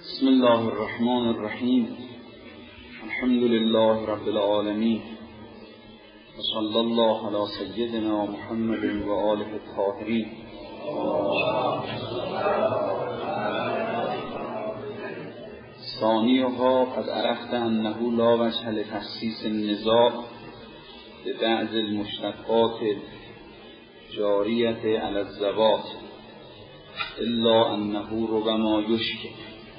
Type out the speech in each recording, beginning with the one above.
بسم الله الرحمن الرحیم. الحمد لله رب العالمین و صلی الله علی سیدنا محمد و آله الطاهرین. ثانیها قد عرفت انه لا وجه لتخصیص النزاع ببعض المشتقات جاریة علی الذوات الا انه ربما یشکل.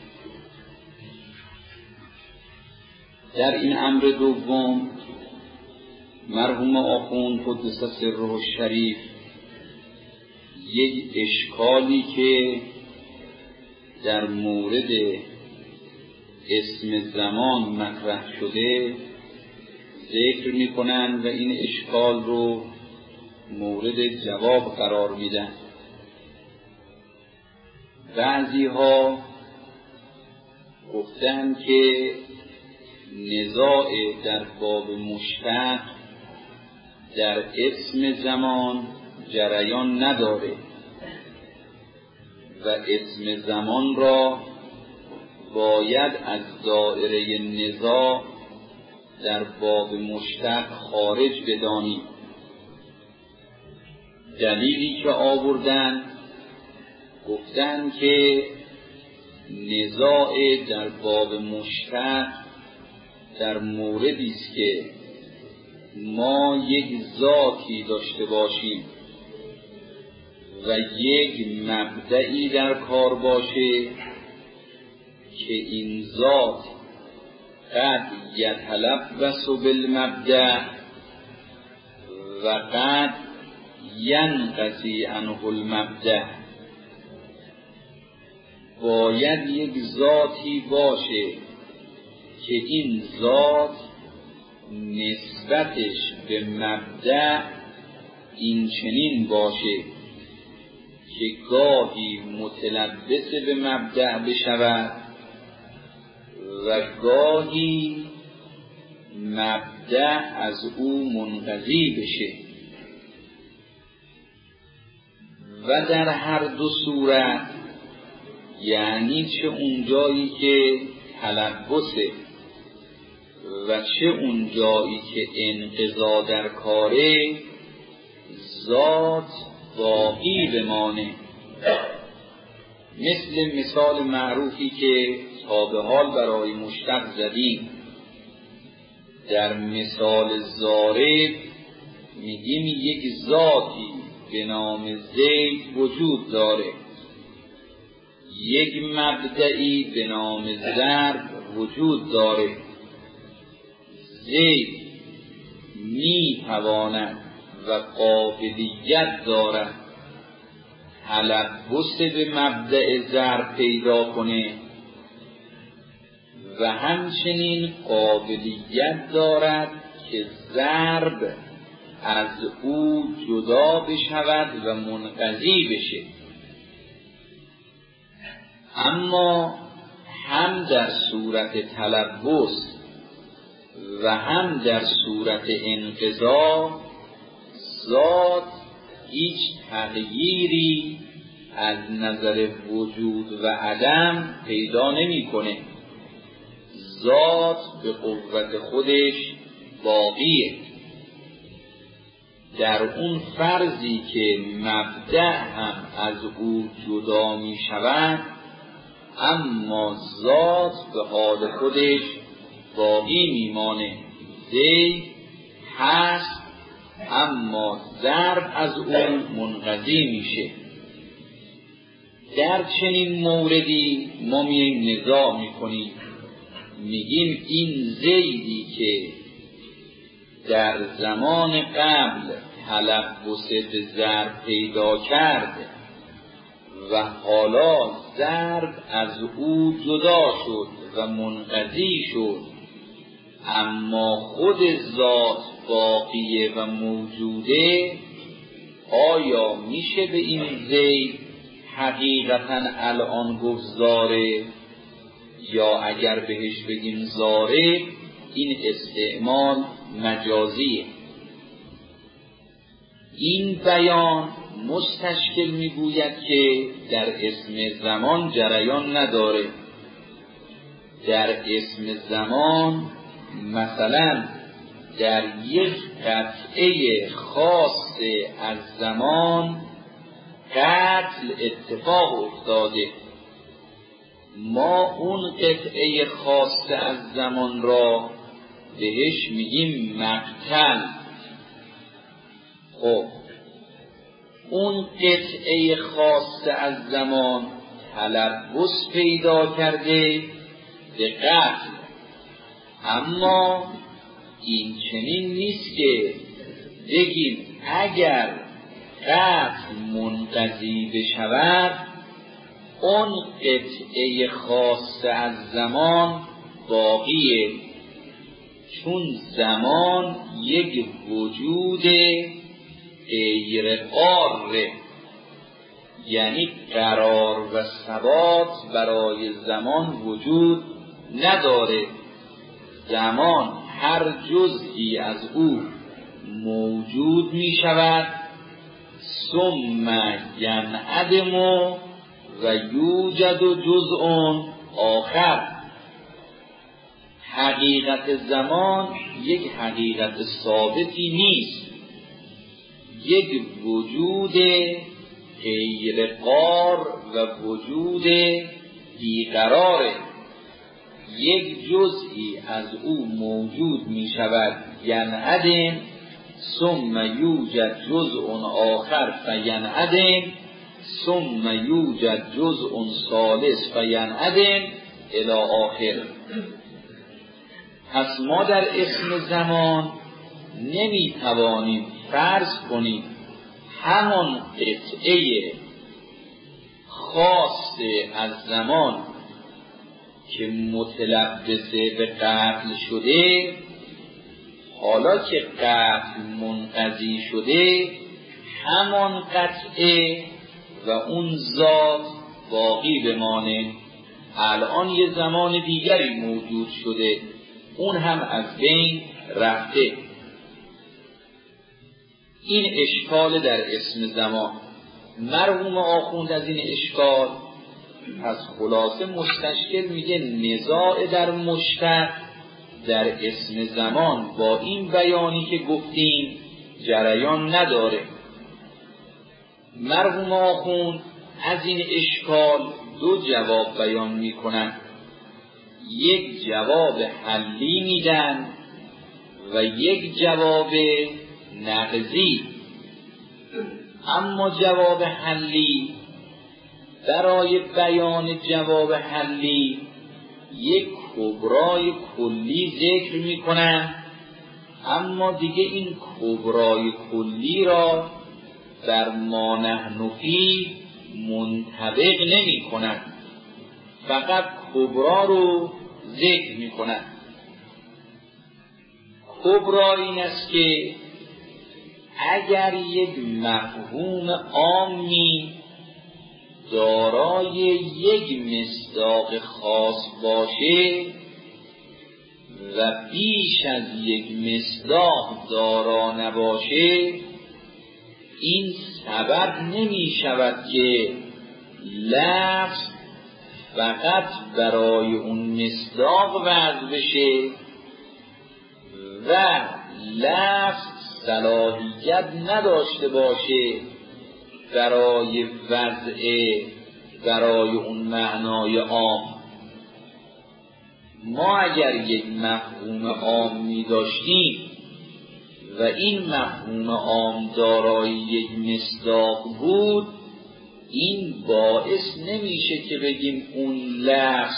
در این امر دوم مرحوم آخوند قدس سره الشریف یک اشکالی که در مورد اسم زمان مطرح شده ذکر میکنند و این اشکال رو مورد جواب قرار میدن. بعضی ها گفتن که نزاع در باب مشتق در اسم زمان جریان نداره و اسم زمان را باید از دایره نزاع در باب مشتق خارج بدانیم. دلیلی که آوردن گفتن که نزاع در باب مشتق در موردی است که ما یک ذاتی داشته باشیم و یک مبدئی در کار باشه که این ذات قد یتلبس بالمبدأ و قد ینقضی عنه المبدأ. باید یک ذاتی باشه که این ذات نسبتش به مبدأ این چنین باشه که گاهی متلبس به مبدأ بشود و گاهی مبدأ از او منقضی بشه و در هر دو صورت، یعنی چه اونجایی که تلبسه و چه اون جایی که انقضا در کاره، ذات باقی بمانه. مثال معروفی که تا به حال برای مشتق زدیم، در مثال ضارب میگیم یک ذاتی به نام زید وجود داره، یک مبدئی به نام ضرب وجود داره. زید می تواند و قابلیت دارد تلبس به مبدأ ضرب پیدا کنه و همچنین قابلیت دارد که ضرب از او جدا بشود و منقضی بشه. اما هم در صورت تلبس و هم در صورت انقضا ذات هیچ تغییری از نظر وجود و عدم پیدا نمی‌کنه. ذات به قوت خودش باقیه. در اون فرضی که مبدأ هم از او جدا می شود، اما ذات به حال خودش باقی میمانه. زید هست اما ضرب از اون منقضی میشه. در چنین موردی ما میاییم نزاع میکنیم، میگیم این زیدی که در زمان قبل تلبس به ضرب پیدا کرد و حالا ضرب از او جدا شد و منقضی شد، اما خود ذات باقیه و موجوده، آیا میشه به این زید حقیقتا الان گفت زاره؟ یا اگر بهش بگیم زاره، این استعمال مجازیه. این بیان مستشکل میگوید که در اسم زمان جریان نداره در اسم زمان مثلا در یک قطعه خاص از زمان قتل اتفاق افتاده، ما اون قطعه خاص از زمان را بهش میگیم مقتل. خب اون قطعه خاص از زمان تلبس پیدا کرده به قتل، اما این چنین نیست که بگیم اگر قتل منقضی بشود اون قطعه خاص از زمان باقیه، چون زمان یک وجود غیر قاره، یعنی قرار و ثبات برای زمان وجود نداره. زمان هر جزئی از او موجود می شود، ثم ینعدم و یوجد جزء آخر. حقیقت زمان یک حقیقت ثابتی نیست، یک وجود غیر قار و وجود بیقراره. یک جزئی از او موجود می شود ینعدم، ثم یوجد جزء آخر فینعدم، ثم یوجد جزء ثالث فینعدم الی آخر. پس ما در اسم زمان نمی توانیم فرض کنیم همان قطعه خاص از زمان که متلبسه به قتل شده، حالا که قتل منقضی شده همان قطعه و اون ذات باقی بمانه. الان یه زمان دیگری موجود شده، اون هم از بین رفته. این اشکال در اسم زمان. مرحوم آخوند از این اشکال پس خلاصه مستشکل میگه نزاع در مشتق در اسم زمان با این بیانی که گفتیم جریان نداره. مرحوم آخوند از این اشکال دو جواب بیان میکنن، یک جواب حلی میدن و یک جواب نقضی. اما جواب حلی، برای بیان جواب حلی یک کبرای کلی ذکر میکنن، اما دیگه این کبرای کلی را در ما نحن فیه منطبق نمی کنن، فقط کبرا رو ذکر می کنن. کبرا این است که اگر یک مفهوم عامی دارای یک مصداق خاص باشه و بیش از یک مصداق دارا نباشه، این سبب نمی شود که لفظ فقط برای اون مصداق وضع بشه و لفظ صلاحیت نداشته باشه برای وضع برای اون معنای عام. ما اگر یک مفهوم عام می داشتیم و این مفهوم عام دارای یک مصداق بود، این باعث نمیشه که بگیم اون لفظ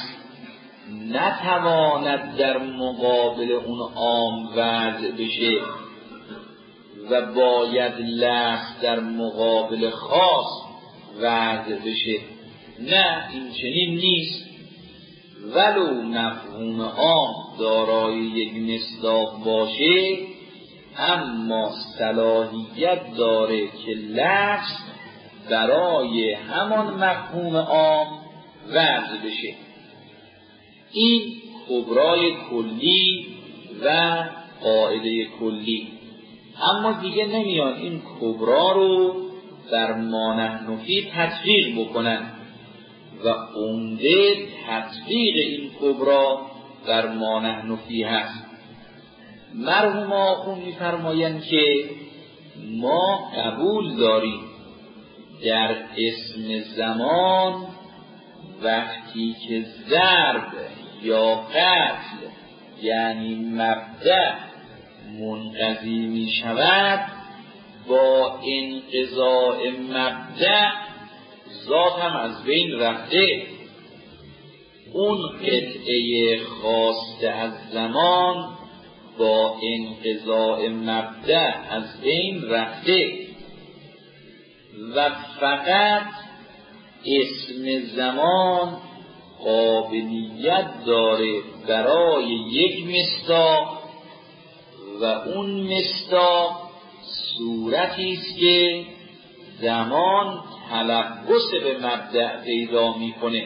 نتواند در مقابل اون عام وضع بشه و باید لفظ در مقابل خاص وضع بشه. نه، این چنین نیست. ولو مفهوم عام دارای یک مصداق باشه، اما صلاحیت داره که لفظ برای همان مفهوم عام وضع بشه. این کبرای کلی و قاعده کلی. اما دیگه نمیان این کبرا رو در ما نحن فیه تطبیق بکنن و عمده تطبیق این کبرا در ما نحن فیه هست. مرحوم آخوند می‌فرمایند که ما قبول داریم در اسم زمان وقتی که ضرب یا قتل یعنی مبدأ منقضی می شود، با انقضاء مبدأ ذات هم از بین رفته، اون قطعه خاصه از زمان با انقضاء مبدأ از بین رفته و فقط اسم زمان قابلیت داره برای یک مصداق و اون مصداق صورتی است که زمان تلبس به مبدأ پیدا میکنه.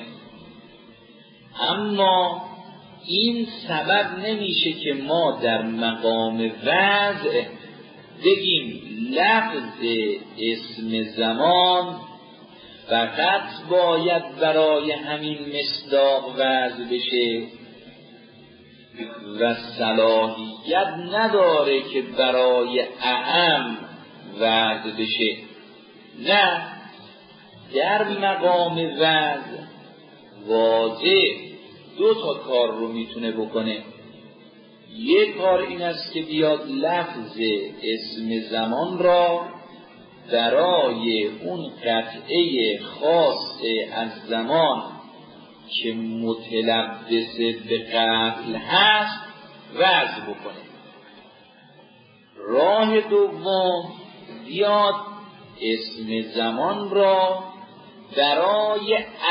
اما این سبب نمیشه که ما در مقام وضع بگیم لفظ اسم زمان فقط باید برای همین مصداق وضع بشه و صلاحیت نداره که برای اعم وضع بشه. نه، در مقام وضع واضح دو تا کار رو میتونه بکنه. یک کار این است که بیاد لفظ اسم زمان را برای اون قطعه خاص از زمان که متلبس به قتل هست وضع بکنه. راه دوم بیاد اسم زمان را برای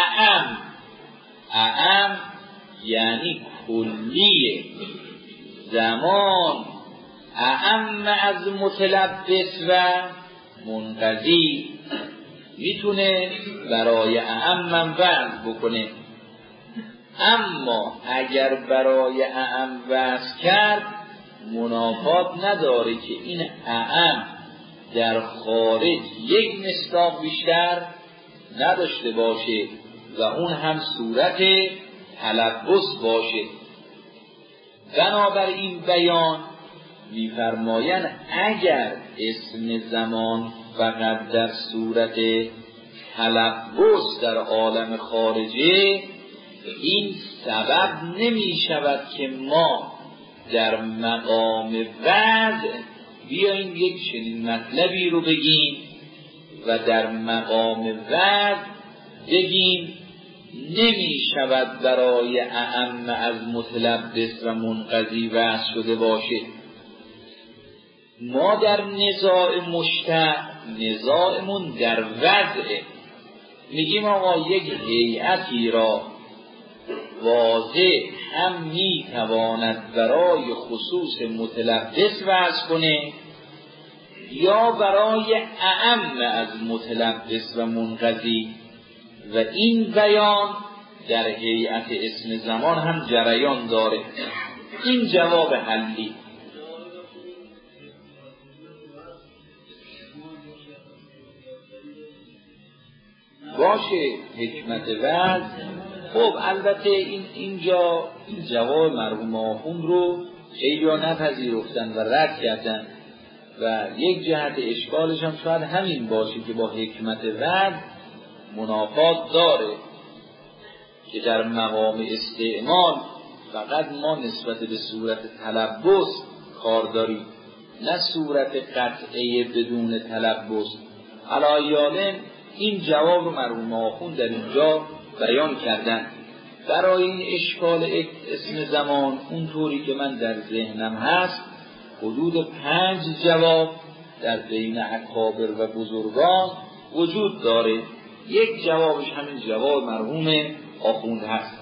اعم یعنی کلی زمان اعم از متلبس و منقضی میتونه برای اعم وضع بکنه. اما اگر برای اعم وضع کرد منافات نداره که این اعم در خارج یک مصداق بیشتر نداشته باشه و اون هم صورت تلبس باشه. بنابراین بیان می‌فرمایند اگر اسم زمان فقط در صورت تلبس در عالم خارجه، این سبب نمی شود که ما در مقام وضع بیاییم یک چنین مطلبی رو بگیم و در مقام وضع بگیم نمی شود برای اعم از متلبس و منقضی وضع شده باشه. ما در نزاع مشتع نزاعمون در وضعه، میگیم آقا یک هیئتی را واضح هم میتواند برای خصوص متلبس وضع کنه یا برای اعم از متلبس و منقضی، و این بیان در هیئت اسم زمان هم جریان داره. این جواب حلی. باشه حکمت وضع. خب البته اینجا این جواب مرحوم آخوند رو خیلی ها نپذیرفتن و رد کردن و یک جهت اشکالش هم شاید همین باشه که با حکمت وضع منافات داره که در مقام استعمال فقط ما نسبت به صورت تلبس کار داریم، نه صورت قطعه بدون تلبس. علایالن این جواب رو مرحوم آخوند در اینجا بیان کردن. برای این اشکال اسم زمان اونطوری که من در ذهنم هست حدود 5 جواب در بین اکابر و بزرگان وجود داره. یک جوابش همین جواب مرحوم آخوند هست.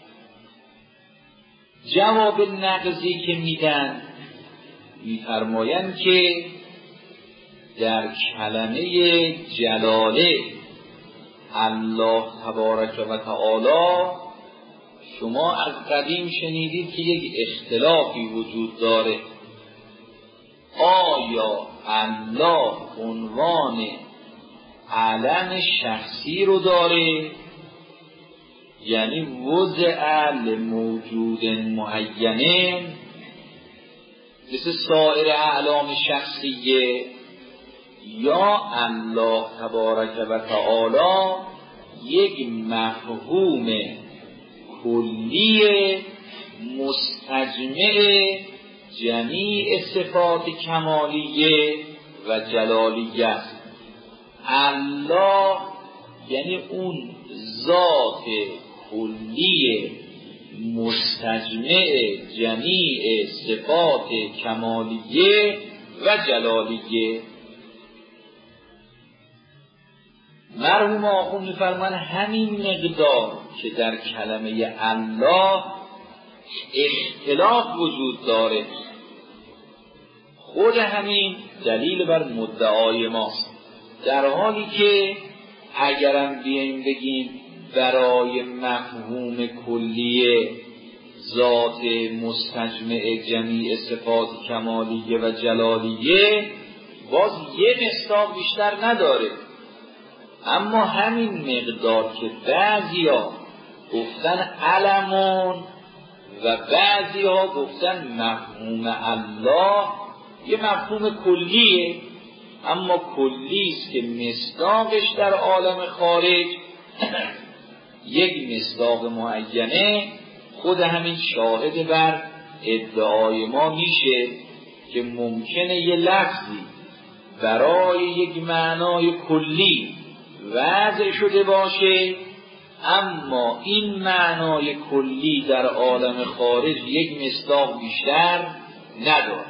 جواب نقضی که میدن میفرمایند که در کلمه جلاله الله تبارک و تعالی شما از قدیم شنیدید که یک اختلافی وجود داره. آیا الله عنوان علم شخصی رو داره یعنی وضع لموجود معین مثل سایر اعلام شخصیه، یا الله تبارک و تعالی یک مفهوم کلی مستجمع جمیع صفات کمالیه و جلالیه است. الله یعنی اون ذات کلی مستجمع جمیع صفات کمالیه و جلالیه. مرحوم آخوند می‌فرمایند همین مقدار که در کلمه الله اختلاف وجود داره، خود همین دلیل بر مدعای ماست، در حالی که اگرم بیاییم بگیم برای مفهوم کلی ذات مستجمع جمیع صفات کمالیه و جلالیه باز یه مصداق بیشتر نداره. اما همین مقدار که بعضیا گفتن علمون و بعضیا گفتن مفهوم الله یه مفهوم کلیه، اما کلیست که مصداقش در عالم خارج یک مصداق معینه، خود همین شاهد بر ادعای ما میشه که ممکنه یه لفظی برای یک معنای کلی وضع شده باشه، اما این معنای کلی در عالم خارج یک مصداق بیشتر نداره.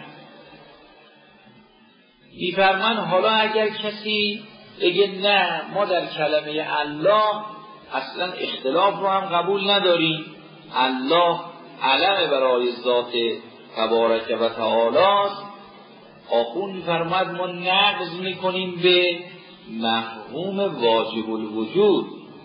می‌فرمان حالا اگر کسی بگه نه ما در کلمه الله اصلا اختلاف رو هم قبول نداریم، الله علم برای ذات تبارک و تعالی، آخوند می‌فرماد ما نقض می‌کنیم به مفهوم واجب الوجود.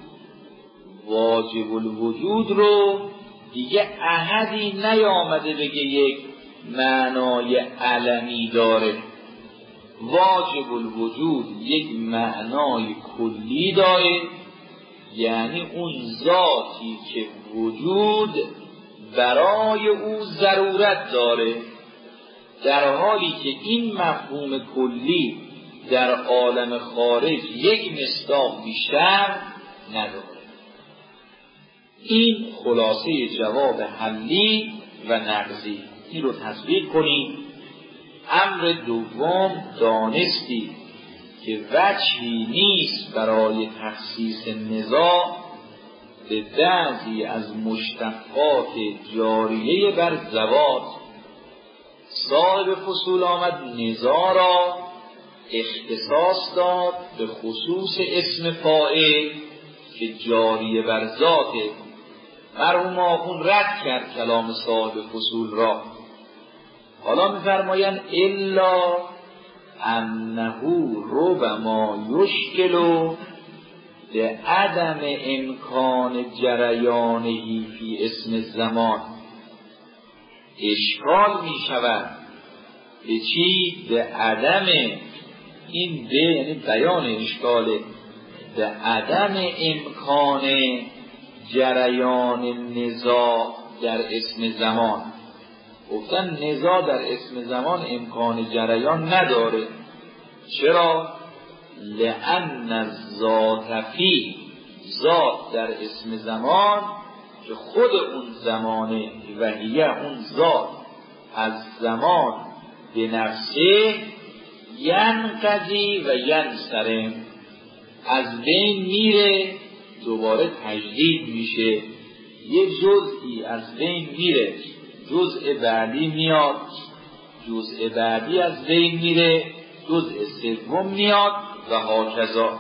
واجب الوجود رو دیگه احدی نیامده بگه یک معنای علمی داره. واجب الوجود یک معنای کلی داره، یعنی اون ذاتی که وجود برای او ضرورت داره، در حالی که این مفهوم کلی در عالم خارج یک مصداق بیشتر نداره. این خلاصه جواب حلی و نقضی. این رو تطبیق کنید. امر دوم دانستی که وجهی نیست برای تخصیص نزاع به بعضی از مشتقات جاریه بر زوات. صاحب فصول آمد نزاع را اختصاص داد به خصوص اسم فاعل که جاریه بر ذاته. مرحوم آخوند رد کرد کلام صاحب فصول را. حالا می‌فرمایند الا انه ربما یشکل به عدم امکان جریانه فی اسم زمان. اشکال می شود به چی؟ به عدم، این به یعنی بیان اشکاله، به عدم امکان جریان نزاع در اسم زمان. گفتن نزاع در اسم زمان امکان جریان نداره. چرا؟ لأن الذات فی، ذات در اسم زمان که خود اون زمانه و هی اون ذات از زمان به نفسه ینقضی و ینصرم، از بین میره دوباره تجدید میشه. یه جزئی از بین میره، جزء بعدی میاد، جزء بعدی از بین میره، جزء سوم میاد و هاکذا.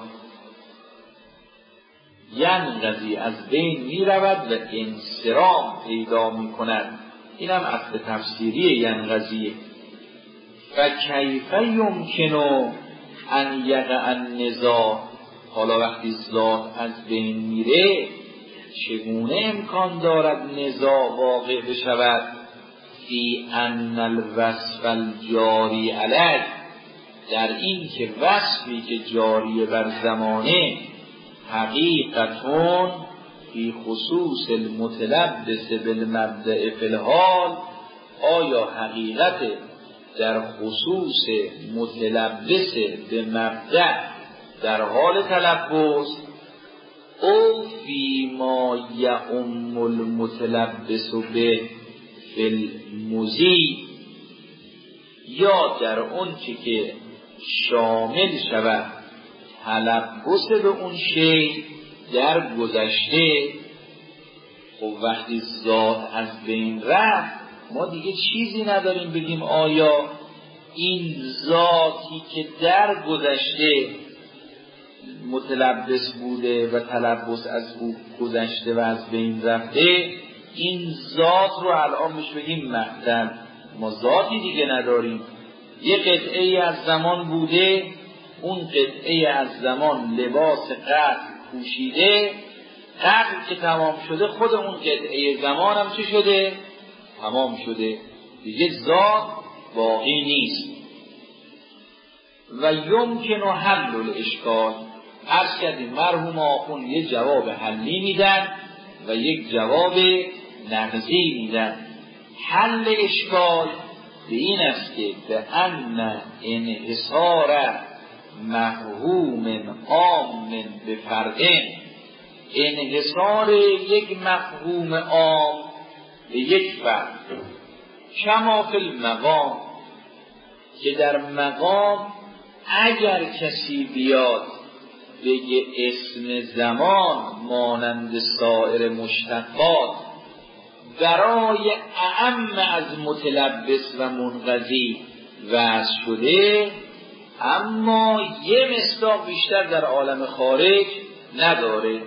ینقضی از بین میرود و انصرام پیدا میکند. اینم اصل تفسیری ینقضیه. و کیف یمکن ان یقع النزاع، حالا وقتی ذات از بین میره چگونه امکان دارد نزاع واقع بشود؟ فی ان الوصف الجاری علیه، در این که وصفی که جاری بر زمانه حقیقتون فی خصوص المتلبس بالمبدأ فی الحال، آیا حقیقت در خصوص متلبس به مبدأ در حال تلبس، او فی ما یعم المتلبس به فی المضی، یا در اون چی که شامل شود تلبس به اون شی در گذشته. خب وقتی ذات از بین رفت ما دیگه چیزی نداریم بگیم آیا این ذاتی که در گذشته متلبس بوده و تلبس از او گذشته و از بین رفته، این ذات رو الان میشه بگیم معدل. ما ذاتی دیگه نداریم، یه قطعه از زمان بوده، اون قطعه از زمان لباس قطع پوشیده، قطع که تمام شده خود اون قطعه زمان هم چه شده؟ تمام شده، دیگه ذات باقی نیست. و یمکن حل الاشکال، عرض کردیم مرحوم آخوند یه جواب حلی میدن و یک جواب نقضی میدن. حل اشکال به این است که به ان انحصار مفهوم عام به فردین، انحصار یک مفهوم عام به یک فرد، کما فی المقام، که در مقام اگر کسی بیاد بگه اسم زمان مانند سایر مشتقات برای اعم از متلبس و منقضی وضع شده، اما یه مصداق بیشتر در عالم خارج نداره.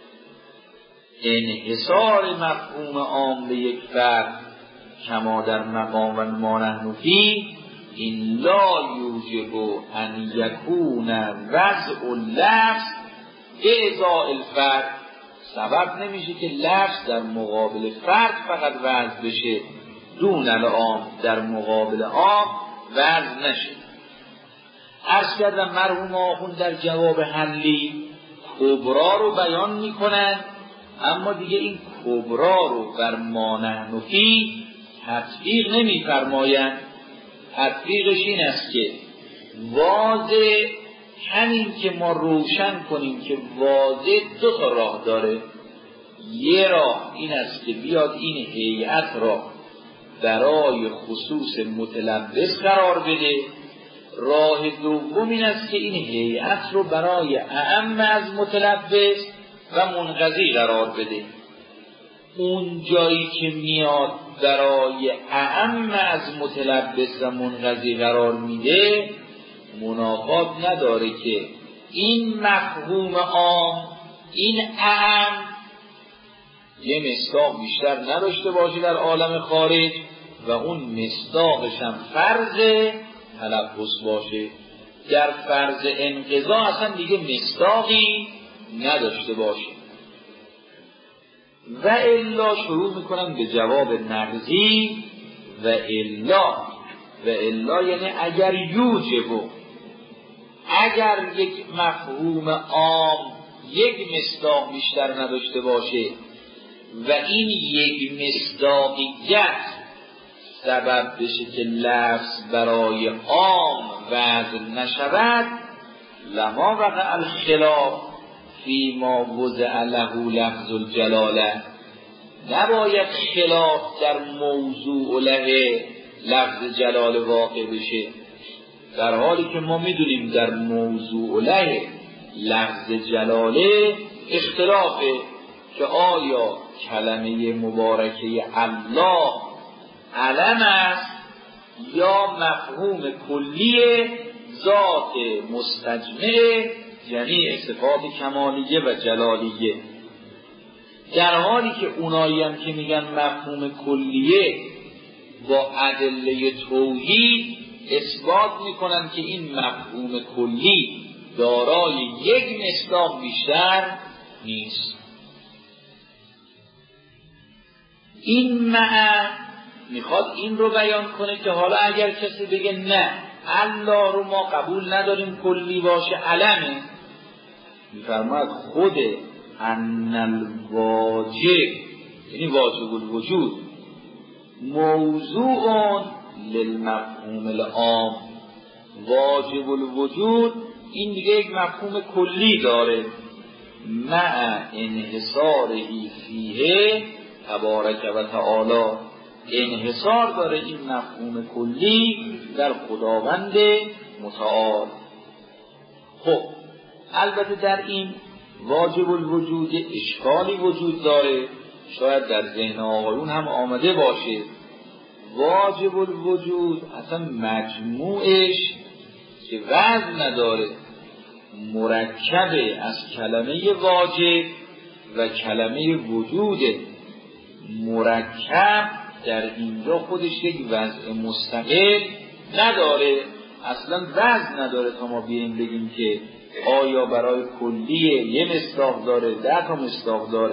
انحصار مفهوم عام به یک فرد کما در مقام و ما نحن فیه، این لا یوجب ان یکون وضع اللفظ اعضاء الفرد، سبب نمیشه که لفظ در مقابل فرد فقط وضع بشه، دون العام در مقابل عام وضع نشه. عرض کردم مرحوم آخوند در جواب حلی کبرا رو بیان میکنن، اما دیگه این کبرا رو بر ما نحن فیه تطبیق نمیفرمایند. تطبیقش این است که واضح همین که ما روشن کنیم که واضح دو تا راه داره. یه راه این است که بیاد این هیئت را برای خصوص متلبس قرار بده، راه دوم این است که این هیئت رو برای اعم از متلبس و منقضی قرار بده. اون جایی که میاد برای اعم از متلبس و منقضی قرار میده منافات نداره که این مفهوم عام، این اعم یه مصداق بیشتر نداشته باشه در عالم خارج و اون مصداقش هم فرض تلبس باشه. در فرض انقضا اصلا دیگه مصداقی نداشته باشه. و الا شروع میکنن به جواب نقضی. و الا یعنی اگر یوجبو، اگر یک مفهوم عام یک مصداق بیشتر نداشته باشه و این یک مصداقیت سبب بشه که لفظ برای عام وضع نشود، لما وقع الخلاف فی ما وضع له لفظ الجلاله، نباید خلاف در موضوع له لفظ جلال واقع بشه، در حالی که ما میدونیم در موضوع له لفظ جلاله اختلافه که آیا کلمه مبارکه الله علم است یا مفهوم کلی ذات مستجمع جمیع صفات کمالیه و جلالیه. در حالی که اونایی هم که میگن مفهوم کلیه با ادله توحید اثبات میکنن که این مفهوم کلی دارای یک مصداق بیشتر نیست. این میخواد این رو بیان کنه که حالا اگر کسی بگه نه الله رو ما قبول نداریم کلی باشه علمه، میفرماید خود ان الواجب یعنی واجب الوجود موضوع للمفهوم العام. واجب الوجود این دیگه یک مفهوم کلی داره، مع انحصارهی فیه تبارک و تعالی، انحصار داره این مفهوم کلی در خداوند متعال. خب البته در این واجب الوجود اشکالی وجود داره، شاید در ذهن آقایون هم آمده باشه. واجب الوجود اصلا مجموعش که وزن نداره، مرکبه از کلمه واجب و کلمه وجود. مرکب در اینجا خودش یک وضع مستقل نداره، اصلا وزن نداره تا ما بیاییم بگیم که آیا برای کلیه یه مصداق داره 10 تا مصداق داره.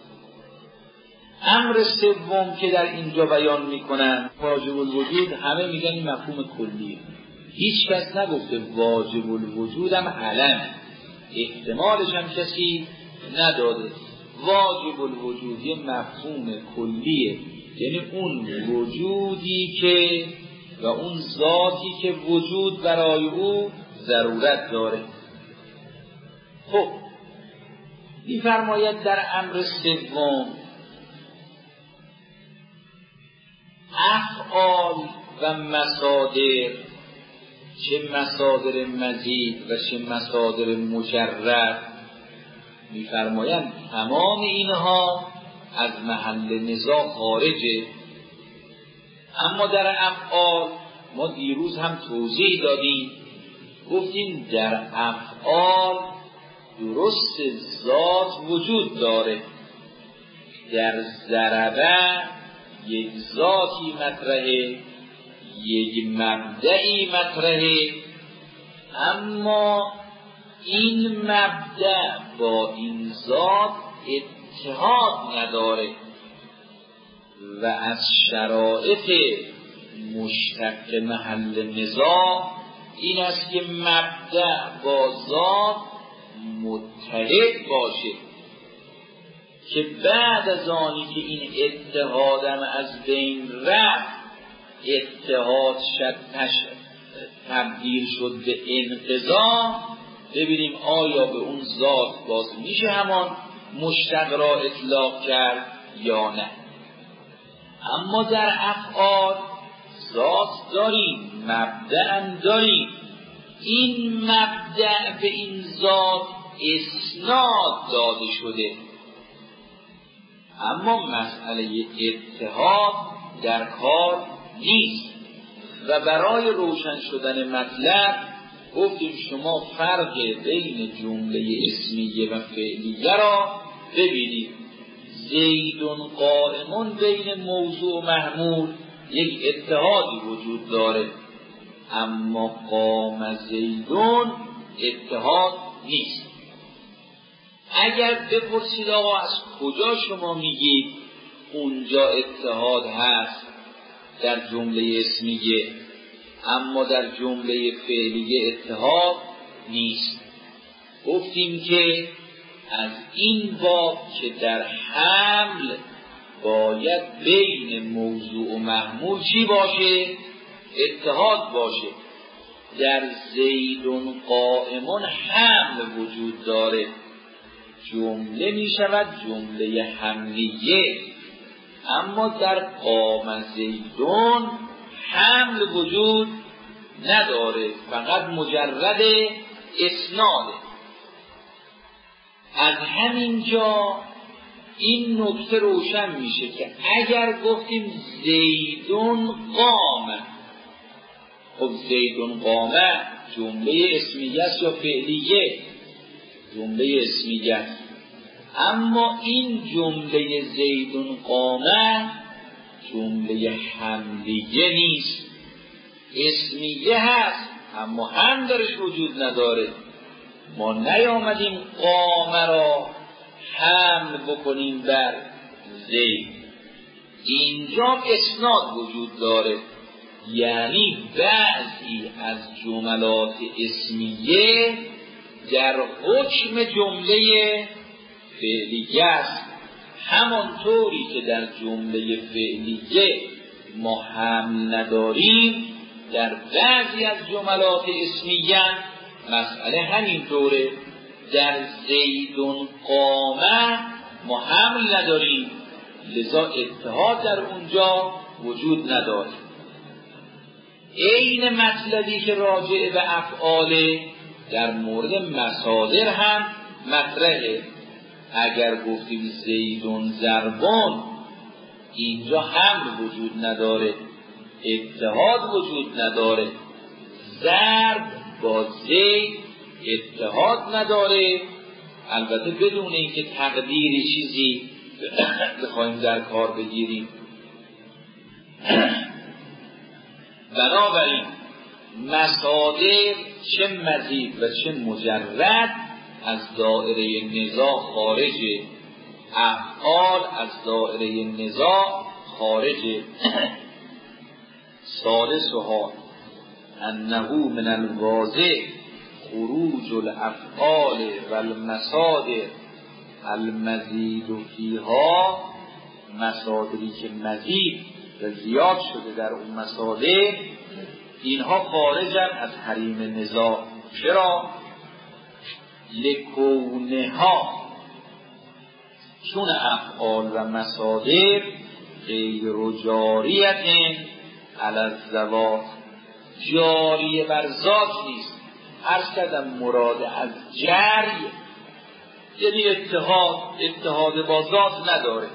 امر سوم که در اینجا بیان میکنن واجب الوجود، همه میگن این مفهوم کلیه، هیچ کس نگفته واجب الوجود هم علم، احتمالش هم کسی نداده. واجب الوجود یه مفهوم کلیه، یعنی اون وجودی که و اون ذاتی که وجود برای او ضرورت داره. خب می‌فرماید در امر سوم افعال و مصادر، چه مصادر مزید و چه مصادر مجرد، می‌فرمایند تمام اینها از محل نزاع خارجه. اما در افعال ما دیروز هم توضیح دادیم، گفتیم در افعال درست ذات وجود داره، در ضربه یک ذاتی مطرحه، یک مبدعی مطرحه، اما این مبدع با این ذات اتحاد نداره و از شرایط مشتق محل نزاع این است که مبدع با ذات متحد باشه، که بعد از آنی که این اتحادم از بین رفت، اتحاد تبدیل شد به انقضا، ببینیم آیا به اون ذات باز میشه همان مشتق را اطلاق کرد یا نه. اما در افعال ذات داریم، مبدأ هم داریم، این مبدأ به این ذات اسناد داده شده، اما مسئله اتحاد در کار نیست. و برای روشن شدن مطلب گفتیم شما فرق بین جمله اسمیه و فعلیه را ببینید. زیدون قائمون بین موضوع و محمول یک اتحادی وجود داره، اما قام زیدون اتحاد نیست. اگر بپرسید آقا از کجا شما میگید اونجا اتحاد هست در جمله اسمیه اما در جمله فعلیه اتحاد نیست؟ گفتیم که از این باب که در حمل باید بین موضوع و محمول چی باشه؟ اتحاد باشه. در زیدون قائمون حمل وجود داره، جمله می شود جمله حملیه، اما در قام زیدون حمل وجود نداره، فقط مجرد اسناده. از همینجا این نکته روشن میشه که اگر گفتیم زیدون قامه، خب زیدون قامه جمله اسمیه است یا فعلیه؟ جمله اسمیه است. اما این جمله زیدون قامه جمله حملیه نیست، اسمیه هست اما هم درش وجود نداره. ما نیامدیم قامه را حمل بکنیم بر زید، اینجا اسناد وجود داره، یعنی بعضی از جملات اسمیه در حکم جمله فعلیه است، همانطوری که در جمله فعلیه ما حمل نداریم، در بعضی از جملات اسمیه مسئله همین طوره. در زیدون قامه ما حمل نداریم، لذا اتحاد در اونجا وجود نداره. این مطلبی که راجع به افعال در مورد مصادر هم مطرحه. اگر گفتیم زیدون ضربان، اینجا حمل وجود نداره، اتحاد وجود نداره. ضرب با زید اتحاد نداره، البته بدون اینکه تقدیری چیزی بخوایم در کار بگیریم. بنابراین مصادر چه مزید و چه مجرد از دائره نزاع خارجه، افعال از دائره نزاع خارجه. ثالثها انه من الواضح خروج الافعال و المصادر المزید فیها، مصادری که مزید و زیاد شده در اون مصادر، اینها خارجن از حریم نزاع. چرا؟ لکونها، چون افعال و مصادر غیر جاریت علی الذوات، جاری بر ذات نیست. عرض کردم مراد از جری یعنی اتحاد با ذات نداره.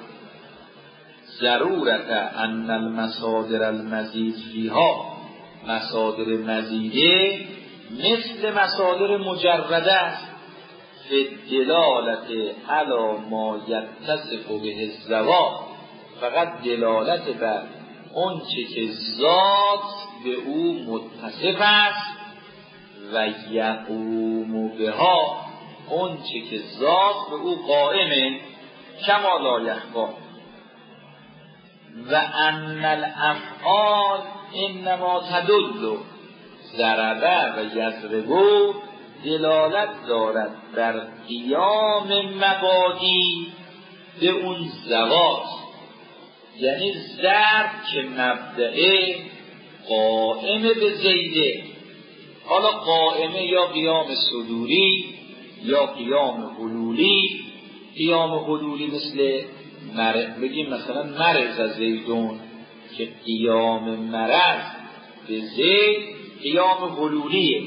ضرورت ان المصادر المزید فیها، مصادر مزیده مثل مصادر مجرده است، فی دلالت علی ما یتصف به الذوات، فقط دلالت بر اون چه که ذات به او متصف است، و یقوم بها، اون چه که ذات به او قائمه، کما لا یخفا. و ان الافعال انما تدل، ضربه و یضربو دلالت دارد بر قیام مبادی به اون ذوات، یعنی ضرب که مبدأ قائمه به زیده. حالا قائمه یا قیام صدوری یا قیام حلولی. قیام حلولی مثل بگیم مثلا مرض زیدون، که قیام مرض به زید قیام حلولیه.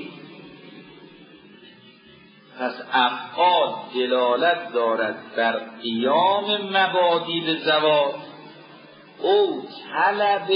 پس افعال دلالت دارد بر قیام مبادی به ذوات، او طلب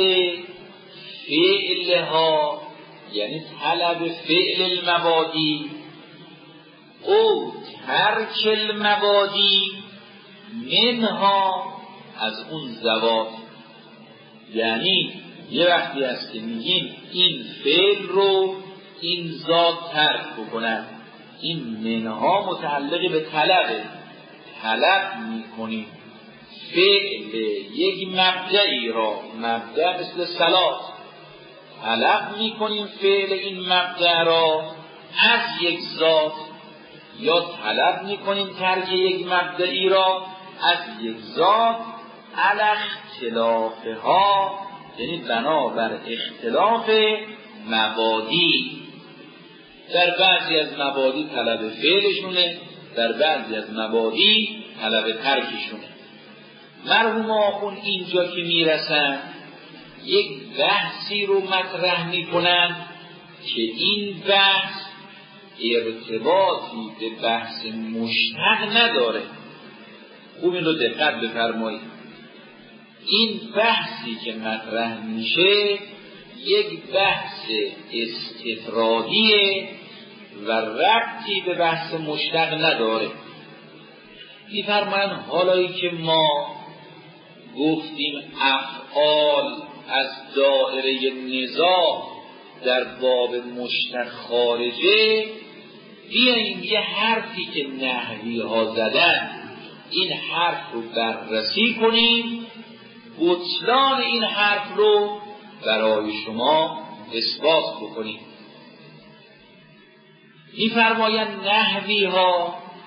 فعلها، یعنی طلب فعل المبادی، او ترک المبادی منها، از اون ذوات. یعنی یه وقتی هست که میگیم این فعل رو این ذات ترک بکنن، این منها متعلق به طلبه. طلب میکنیم فعل یک مبدعی را، مبدع مثل صلات، طلب میکنیم فعل این مبدع را از یک ذات، یا طلب میکنیم ترک یک مبدعی را از یک ذات، علی اختلافها، یعنی بنابر اختلاف مبادی. در بعضی از مبادی طلب فعلشونه، در بعضی از مبادی طلب ترکشونه. مرحوم آخون اینجا که میرسن یک بحثی رو مطرح میکنن که این بحث ارتباطی به بحث مشتق نداره. خوب این رو دقت بفرمایید. این بحثی که مطرح میشه یک بحث استفرادیه و ربطی به بحث مشتق نداره. میفرمایند حالایی که ما گفتیم افعال از دائره نزاع در باب مشتق خارجه، بیاییم یه حرفی که نحوی ها زدن این حرف رو بررسی کنیم، بطلان این حرف رو برای شما اثبات بکنیم. می‌فرمایند نحوی ها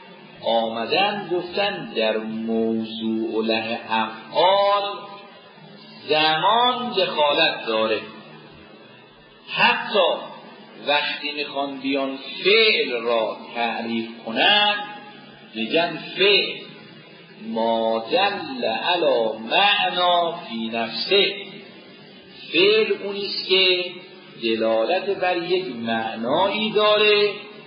آمدن گفتن در موضوع له افعال زمان دخالت داره. حتی وقتی میخوان بیان فعل را تعریف کنن میگن فعل ما دل علی معنا فی نفسه، فعل اونیست که دلالت بر یک معنایی داره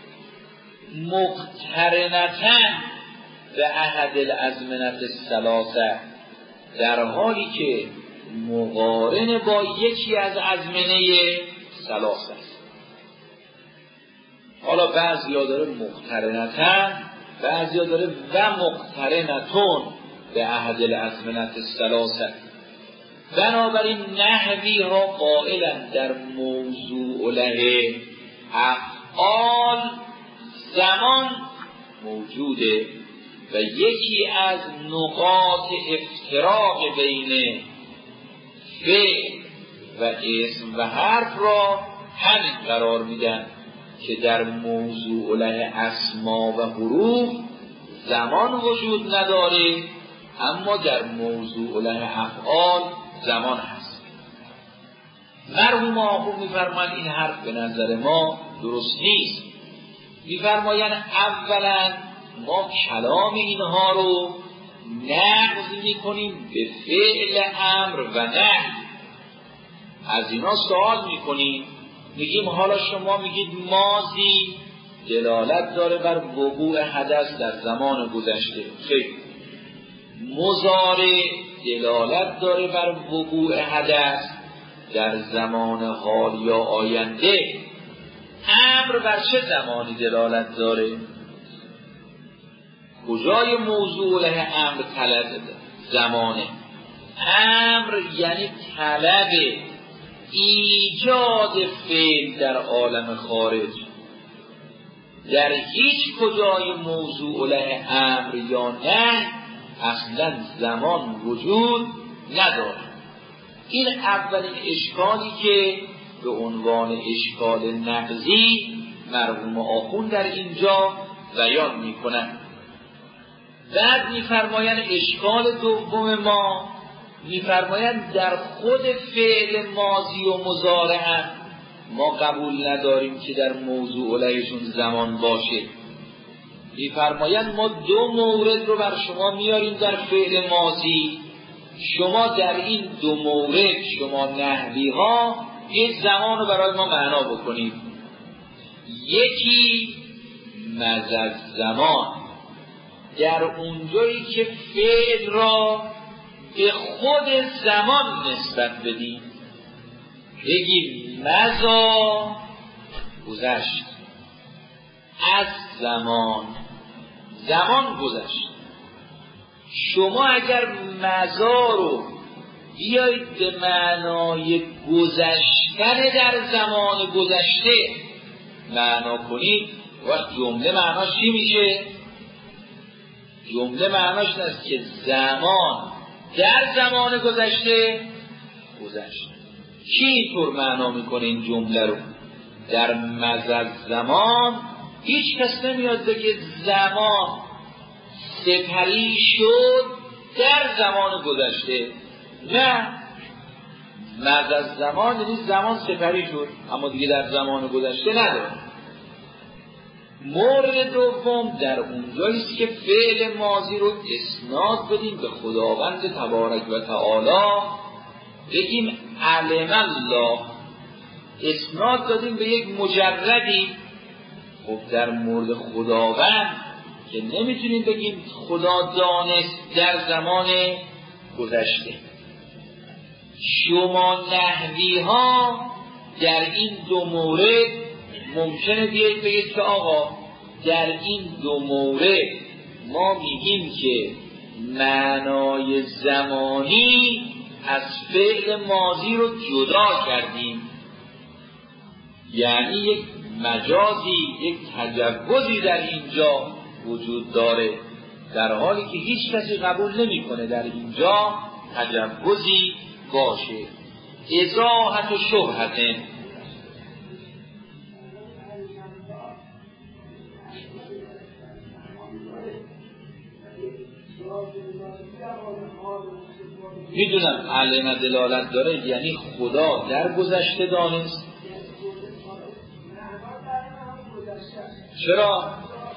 مقترنتاً به احد الازمنة الثلاثه، در حالی که مقارن با یکی از ازمنه ثلاثه است. حالا بعضیا داره مقترنتاً، بعضیا داره و مقترنتون به احد الازمنة الثلاثه. بنابراین نحوی ها قائلن در موضوع له افعال زمان موجوده و یکی از نقاط افتراق بین فعل و اسم و حرف را همین قرار میدن که در موضوع له اسما و حروف زمان وجود نداره، اما در موضوع له افعال زمان هست. مرحوم آخون میفرمایند این حرف به نظر ما درست نیست. میفرمایند اولا ما کلام اینها رو نقض میکنیم به فعل امر و نهی. از اینا سوال میکنیم، میگیم حالا شما میگید ماضی دلالت داره بر وقوع حدث در زمان گذشته، خیر. مضارع دلالت داره بر وقوع حدث در زمان حال یا آینده. امر بر چه زمانی دلالت داره؟ کجای موضوع له امر طلب زمانه؟ امر یعنی طلب ایجاد فعل در عالم خارج. در هیچ کجای موضوع له امر یا نه اصلا زمان وجود نداره. این اولین اشکالی که به عنوان اشکال نقضی مرحوم آخوند در اینجا بیان میکنن. بعد میفرمایند اشکال دوم ما، میفرمایند در خود فعل ماضی و مضارع ما قبول نداریم که در موضوع لهشون زمان باشه. میفرمایند ما دو مورد رو بر شما میاریم در فعل ماضی، شما در این دو مورد شما نحوی ها یک زمان رو برای ما معنا بکنید. یکی مزد زمان، در اونجایی که فعل را به خود زمان نسبت بدیم، بگیم مزا گذشت، از زمان گذشت. شما اگر مزا رو بیایید به معنای گذشتن در زمان گذشته معنا کنید، وقت جمله معناش چی میشه؟ جمله معناش این است که زمان در زمان گذشته گذشت. کی اینطور معنا میکنه این جمله رو؟ در مزد زمان هیچ کس نمیاد بگه زمان سپری شد در زمان گذشته. نه، مزد زمان یعنی زمان سپری شد اما دیگه در زمان گذشته نداره. مورد دوم در اونجاییست که فعل ماضی رو اسناد بدیم به خداوند تبارک و تعالی، بگیم علم الله، اسناد دادیم به یک مجردی. خب در مورد خداوند که نمیتونیم بگیم خدا دانست در زمان گذشته. شما نحوی ها در این دو مورد ممکنه بیایید بگید که آقا در این دو مورد ما میگیم که معنای زمانی از فعل ماضی رو جدا کردیم، یعنی یک مجازی، یک تجوزی در اینجا وجود داره، در حالی که هیچ کسی قبول نمیکنه در اینجا تجوزی باشه. ازاحت و شبهت. میدونم علم دلالت داره یعنی خدا در گذشته دانست. چرا؟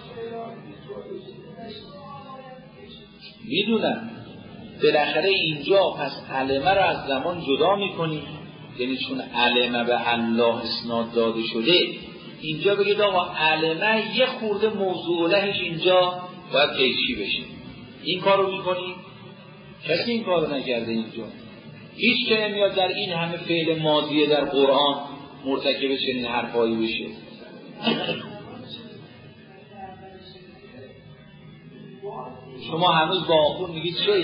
میدونم بالاخره اینجا پس علمه رو از زمان جدا میکنی، یعنی چون علمه به الله اسناد داده شده اینجا بگید آقا علمه یه خورده موضوع لهش اینجا باید قیچی بشه. این کار رو میکنی؟ کسی این کار رو نکرده اینجا. هیچ که نمیاد در این همه فعل ماضیه در قرآن مرتکب چنین حرفایی بشه. شما هنوز با آخون میگید شیخ.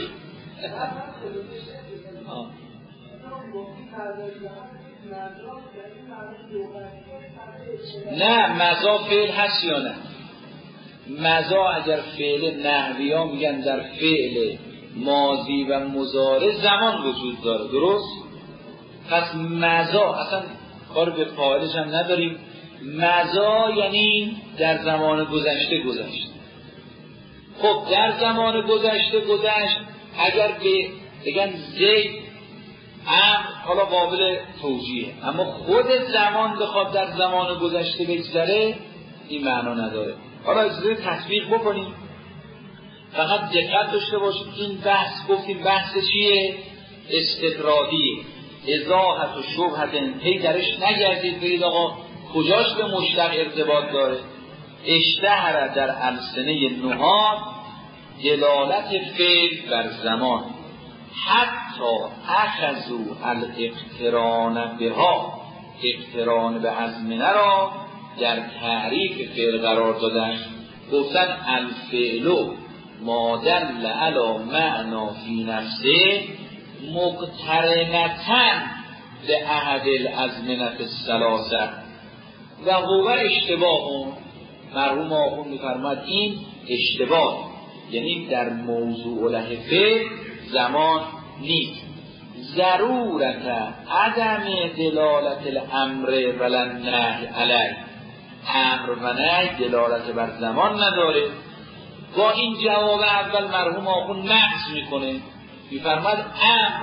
نه مضا فعل هست یا نه؟ مضا اگر فعل نحوی ها میگن در فعل ماضی و مضارع زمان وجود داره، درست؟ پس مضا اصلا کار به فاعلش هم نداریم. مضا یعنی در زمان گذشته گذشت. خب در زمان گذشته گذشت، اگر بگن زید حالا قابل توجیه، اما خود زمان بخواد در زمان گذشته بگذره این معنا نداره. حالا اجازه تطبیق بکنیم، فقط دقت داشته باشید. این بحث گفتیم بحث چیه؟ استطرادیه. ازاحت و شبهت هی درش نگردید بگید آقا کجاش به مشتق ارتباط داره. اشتهر در السنه نهاد دلالت فعل بر زمان، حتی اخذو الاقتران بها، اقتران به ازمنه را در تعریف فعل قرار دادن. گفتن الفعل ما دل علی معنا فی نفسه مقترنتن به احد الازمنه الثلاثه و هو اشتباه. مرحوم آخوند می‌فرماد این اشتباه، یعنی در موضوع له فعل زمان نیست. ضرورت عدم دلالت الامر ولن نهی علیه، امر و نهی دلالت بر زمان نداره. با این جواب اول مرحوم آخوند نقص میکنه، میفرماد امر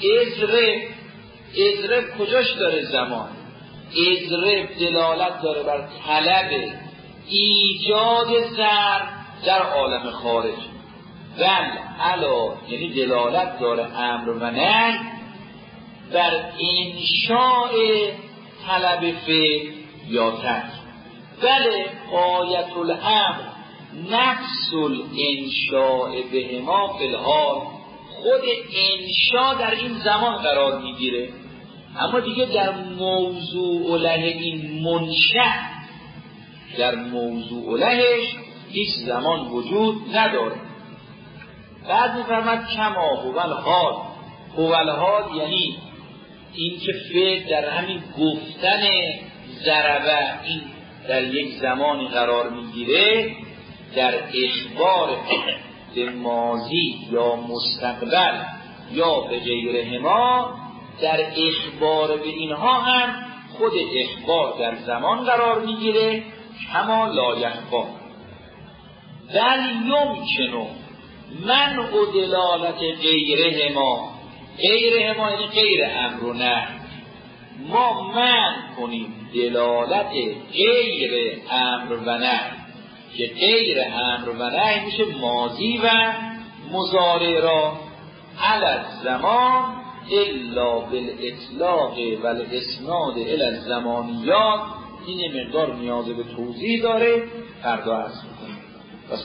اضرب کجاش داره زمان؟ اضرب دلالت داره بر طلب ایجاد ضرب در عالم خارج. بل علا یعنی دلالت داره امر و نهی بر انشاء طلب فعل یا ترک. بله آیت الامر نفس الانشاء بهما فی الحال، خود انشاء در این زمان قرار میگیره، اما دیگه در موضوع له این منشأ، در موضوع لهش هیچ زمان وجود نداره. بعد میفرماد کما هو الحال یعنی این که فعل در همین گفتن ضربه این در یک زمانی قرار میگیره، در اخبار به ماضی یا مستقبل یا به غیرهما، در اخبار به اینها هم خود اخبار در زمان قرار میگیره کما لا یخفا. بل یمکنو منع دلالت غیرهما یعنی غیر امر و نهی، ما منع کنیم دلالت غیر امر و نهی، که غیر امر و نهی میشه ماضی و مضارع را علی الزمان الا بالاطلاق و الاسناد الی الزمانیات. این مقدار نیاز به توضیح داره، فردا عرض می‌کنم.